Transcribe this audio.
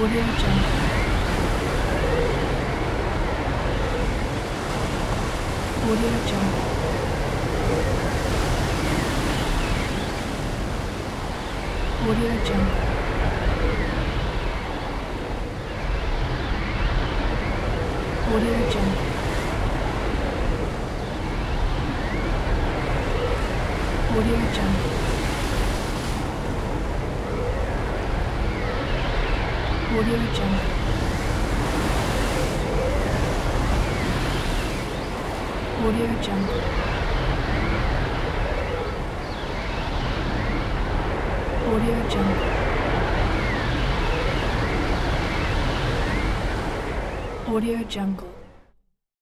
Audio Jungle. Audio Jungle. Audio Jungle. Audio Jungle. Audio Jungle. Audio Jungle. Audio Jungle. Audio Jungle. Audio Jungle.